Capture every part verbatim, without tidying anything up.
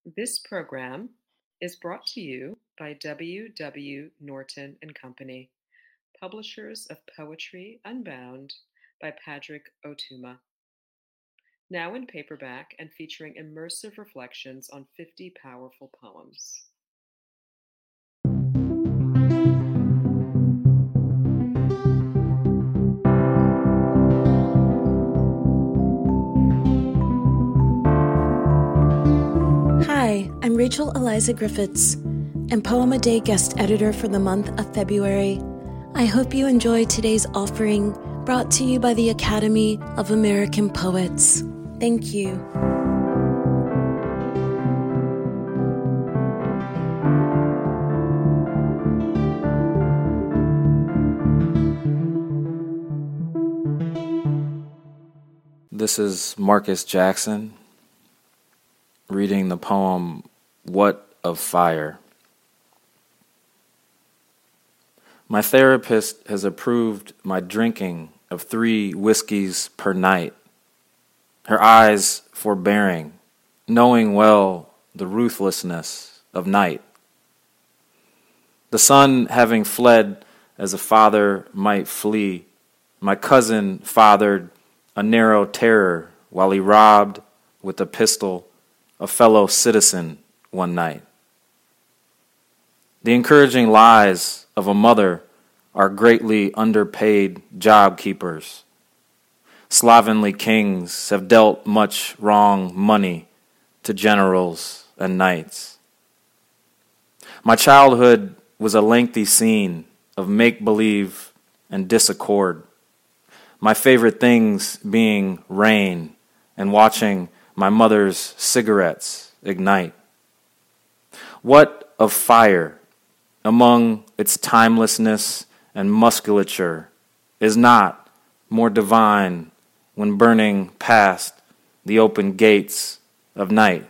This program is brought to you by W. W. Norton and Company, publishers of Poetry Unbound by Padraig Ó Tuama. Now in paperback and featuring immersive reflections on fifty powerful poems. Hi, I'm Rachel Eliza Griffiths, and Poem a Day guest editor for the month of February. I hope you enjoy today's offering brought to you by the Academy of American Poets. Thank you. This is Marcus Jackson reading the poem, What of Fire? My therapist has approved my drinking of three whiskeys per night, her eyes forbearing, knowing well the ruthlessness of night. The sun having fled as a father might flee, my cousin fathered a narrow terror while he robbed with a pistol a fellow citizen one night. The encouraging lies of a mother are greatly underpaid job keepers. Slovenly kings have dealt much wrong money to generals and knights. My childhood was a lengthy scene of make-believe and disaccord, my favorite things being rain and watching my mother's cigarettes ignite. What of fire among its timelessness and musculature is not more divine when burning past the open gates of night?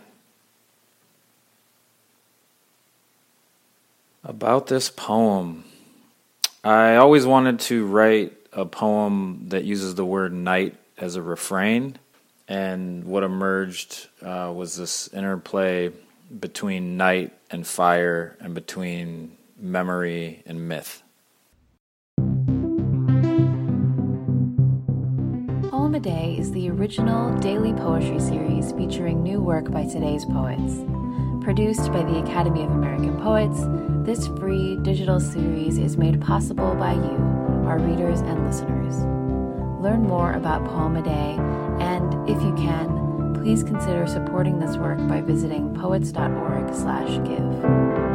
About this poem, I always wanted to write a poem that uses the word night as a refrain. And what emerged uh, was this interplay between night and fire and between memory and myth. Poem a Day is the original daily poetry series featuring new work by today's poets. Produced by the Academy of American Poets, this free digital series is made possible by you, our readers and listeners. Learn more about Poem a Day, and if you can, please consider supporting this work by visiting poets dot org slash give.